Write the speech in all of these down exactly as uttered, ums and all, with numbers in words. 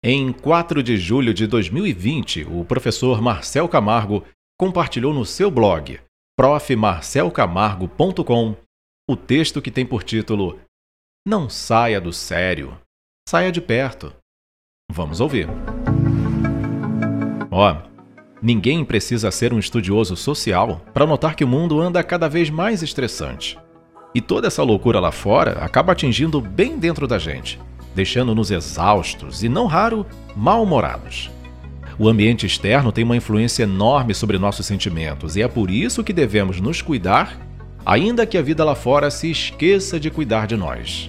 Em quatro de julho de dois mil e vinte, o professor Marcel Camargo compartilhou no seu blog, prof marcel camargo ponto com, o texto que tem por título "Não saia do sério, saia de perto". Vamos ouvir. Ó, ninguém precisa ser um estudioso social para notar que o mundo anda cada vez mais estressante. E toda essa loucura lá fora acaba atingindo bem dentro da gente, deixando-nos exaustos e, não raro, mal-humorados. O ambiente externo tem uma influência enorme sobre nossos sentimentos e é por isso que devemos nos cuidar, ainda que a vida lá fora se esqueça de cuidar de nós.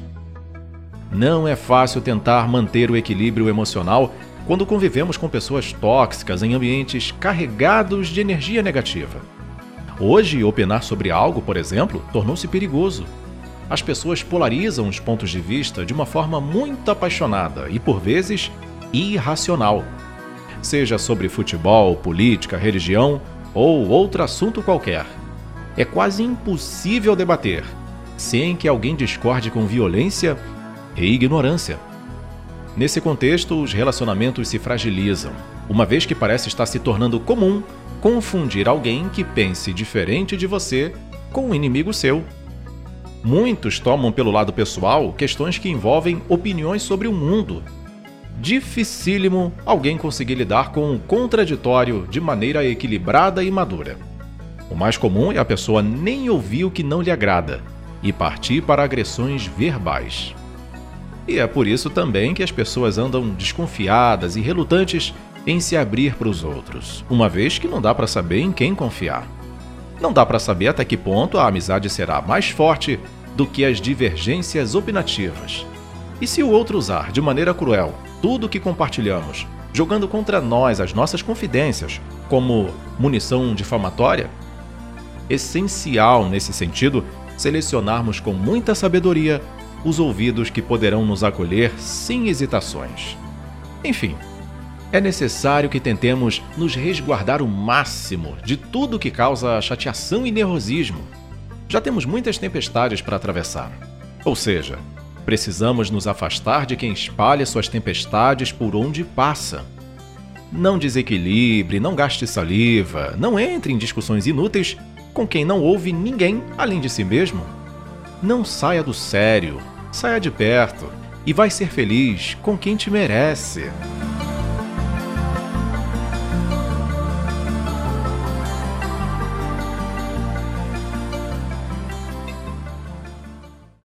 Não é fácil tentar manter o equilíbrio emocional quando convivemos com pessoas tóxicas em ambientes carregados de energia negativa. Hoje, opinar sobre algo, por exemplo, tornou-se perigoso. As pessoas polarizam os pontos de vista de uma forma muito apaixonada e, por vezes, irracional. Seja sobre futebol, política, religião ou outro assunto qualquer. É quase impossível debater sem que alguém discorde com violência e ignorância. Nesse contexto, os relacionamentos se fragilizam, uma vez que parece estar se tornando comum confundir alguém que pense diferente de você com um inimigo seu. Muitos tomam pelo lado pessoal questões que envolvem opiniões sobre o mundo. Dificílimo alguém conseguir lidar com o contraditório de maneira equilibrada e madura. O mais comum é a pessoa nem ouvir o que não lhe agrada e partir para agressões verbais. E é por isso também que as pessoas andam desconfiadas e relutantes em se abrir para os outros, uma vez que não dá para saber em quem confiar. Não dá para saber até que ponto a amizade será mais forte do que as divergências opinativas. E se o outro usar de maneira cruel tudo o que compartilhamos, jogando contra nós as nossas confidências como munição difamatória? Essencial, nesse sentido, selecionarmos com muita sabedoria os ouvidos que poderão nos acolher sem hesitações. Enfim, é necessário que tentemos nos resguardar o máximo de tudo que causa chateação e nervosismo. Já temos muitas tempestades para atravessar. Ou seja, precisamos nos afastar de quem espalha suas tempestades por onde passa. Não desequilibre, não gaste saliva, não entre em discussões inúteis com quem não ouve ninguém além de si mesmo. Não saia do sério, saia de perto e vai ser feliz com quem te merece.